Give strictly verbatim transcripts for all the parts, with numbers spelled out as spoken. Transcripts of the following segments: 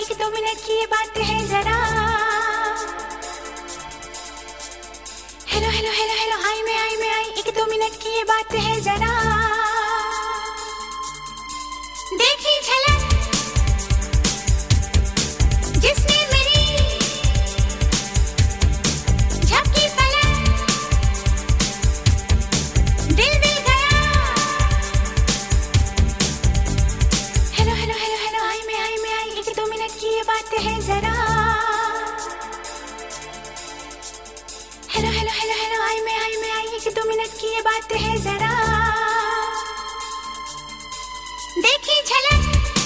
एक दो मिनट की ये बात है जरा। हेलो हेलो हेलो हेलो आई मैं आई मैं आई एक दो मिनट की ये बात है जरा। देखी झलक जिसने मेरी झपकी पलक दिल दिल गया। हेलो हेलो हेलो हेलो आई मैं आई मैं आई एक दो मिनट की ये बात है जरा। हेलो हेलो हेलो हेलो आई मैं आई मैं आई एक दो मिनट की ये बात है जरा। देखी झलक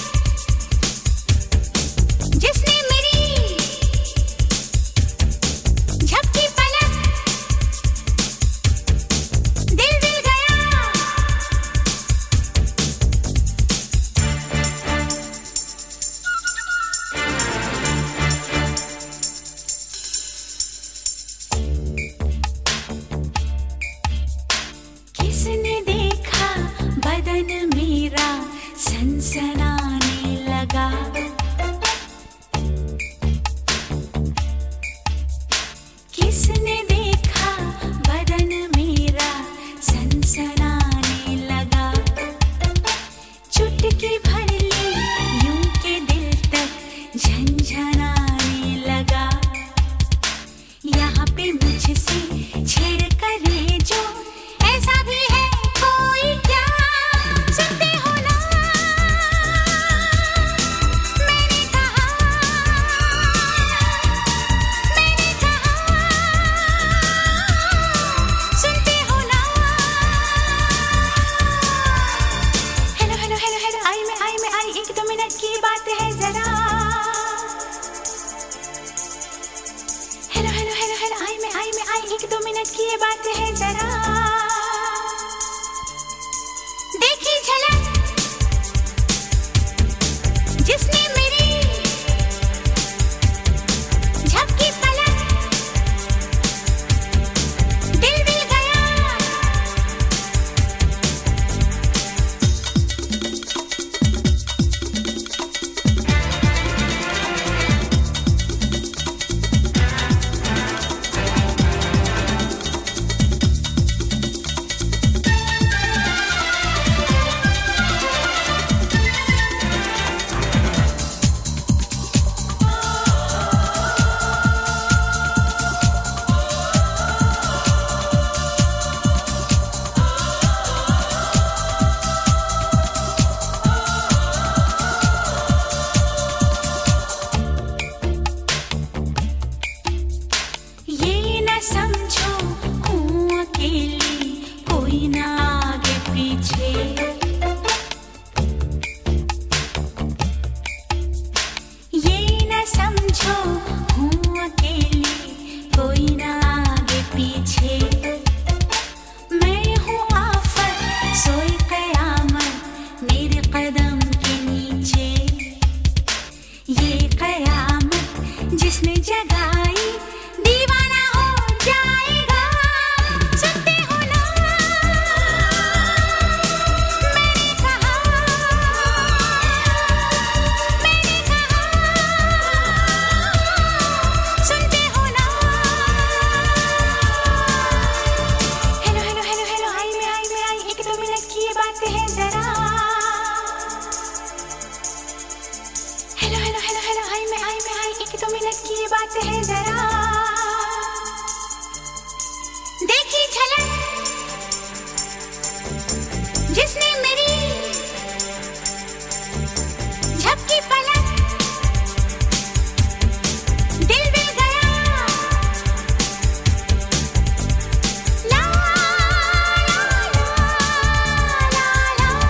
जिसने मेरी झपकी पलक दिल दिल गया। किसने देखा बदन मेरा सनसनाने लगा। किसने देखा बदन मेरा सनसनाने लगा। चुटकी भर ली यूं के दिल तक झंझनाने लगा। यहाँ पे मुझसे छेड़ करे जो ऐसा भी है कोई क्या। सुनते हो ना मैंने कहा मैंने कहा सुनते हो ना। हेलो हेलो हेलो हेलो आई मैं आई मैं आई एक दो मिनट की बात है जरा। हेलो हेलो हेलो हेलो आई मैं आई मैं आई एक दो मिनट की ये बात है जरा। देखी झलक जिसने मेरी झपकी पलक दिल दिल गया। ये न समझो हूँ अकेली कोई ना आगे पीछे। ये न समझो हूँ अकेली कोई ना आगे पीछे। मैं हूँ आफत सोई कयामत मेरे कदम के नीचे। ये कयामत जिसने जगाई दीवाना हो जाएगा। सुनते हो ना मैंने कहा मैंने कहा सुनते हो ना। हेलो हेलो हेलो हेलो आई मैं आई मैं आई एक दो मिनट की ये बात है जरा। हेलो हेलो हेलो हेलो आई मैं आई मैं आई एक दो मिनट की ये बात है जरा। देखी झलक जिसने मेरी झपकी पलक दिल दिल गया। ला ला ला ला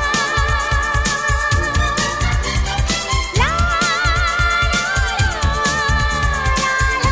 ला ला ला